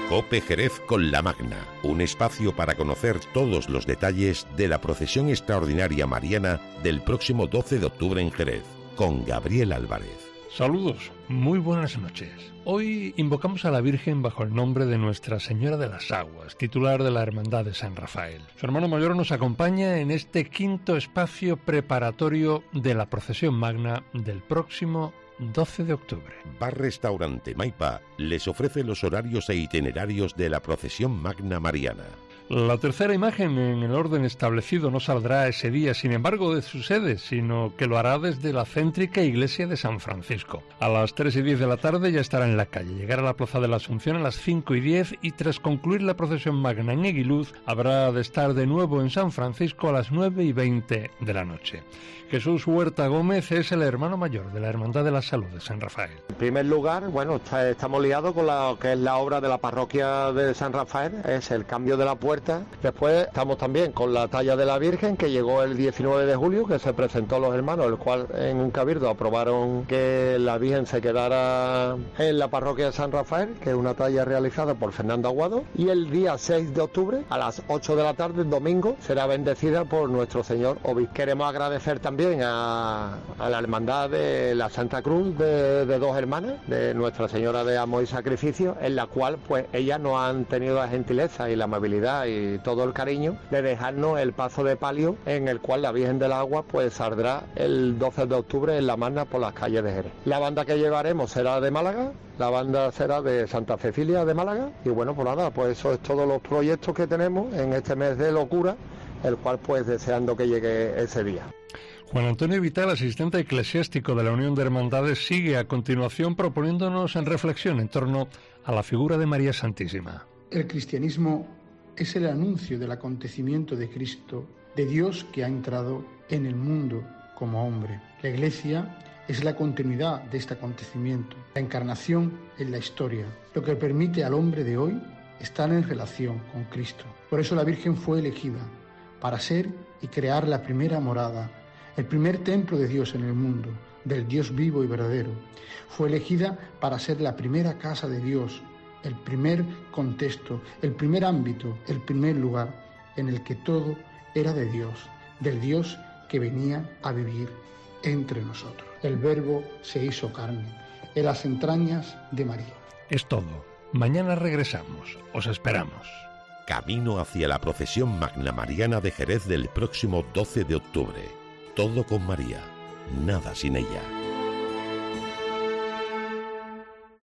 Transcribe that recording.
COPE Jerez con la Magna, un espacio para conocer todos los detalles de la procesión extraordinaria mariana del próximo 12 de octubre en Jerez, con Gabriel Álvarez. Saludos, muy buenas noches. Hoy invocamos a la Virgen bajo el nombre de Nuestra Señora de las Aguas, titular de la Hermandad de San Rafael. Su hermano mayor nos acompaña en este quinto espacio preparatorio de la procesión magna del próximo 12 de octubre. Bar Restaurante Maipa les ofrece los horarios e itinerarios de la procesión magna mariana. La tercera imagen en el orden establecido no saldrá ese día, sin embargo, de su sede, sino que lo hará desde la céntrica iglesia de San Francisco. A las 3:10 de la tarde ya estará en la calle. Llegará a la Plaza de la Asunción a las 5:10 y tras concluir la procesión magna en Eguiluz, habrá de estar de nuevo en San Francisco a las 9:20 de la noche. Jesús Huerta Gómez es el hermano mayor de la Hermandad de la Salud de San Rafael. En primer lugar, estamos liados con lo que es la obra de la parroquia de San Rafael, es el cambio de la puerta. Después estamos también con la talla de la Virgen, que llegó el 19 de julio, que se presentó a los hermanos, el cual en un cabildo aprobaron que la Virgen se quedara en la parroquia de San Rafael, que es una talla realizada por Fernando Aguado, y el día 6 de octubre, a las 8 de la tarde, el domingo, será bendecida por nuestro Señor Obispo. Queremos agradecer también a la Hermandad de la Santa Cruz de dos hermanas, de Nuestra Señora de Amor y Sacrificio, en la cual pues ellas nos han tenido la gentileza y la amabilidad y todo el cariño de dejarnos el paso de palio, en el cual la Virgen del Agua pues saldrá el 12 de octubre en la Magna por las calles de Jerez. La banda que llevaremos será de Málaga, la banda será de Santa Cecilia de Málaga, y bueno, pues nada, pues eso es todos los proyectos que tenemos en este mes de locura, el cual pues deseando que llegue ese día. Juan Antonio Vital, asistente eclesiástico de la Unión de Hermandades, sigue a continuación proponiéndonos en reflexión en torno a la figura de María Santísima. El cristianismo es el anuncio del acontecimiento de Cristo, de Dios que ha entrado en el mundo como hombre. La Iglesia es la continuidad de este acontecimiento, la encarnación en la historia, lo que permite al hombre de hoy estar en relación con Cristo. Por eso la Virgen fue elegida para ser y crear la primera morada, el primer templo de Dios en el mundo, del Dios vivo y verdadero. Fue elegida para ser la primera casa de Dios, el primer contexto, el primer ámbito, el primer lugar en el que todo era de Dios, del Dios que venía a vivir entre nosotros. El Verbo se hizo carne, en las entrañas de María. Es todo. Mañana regresamos. Os esperamos. Camino hacia la procesión magna mariana de Jerez del próximo 12 de octubre. Todo con María, nada sin ella.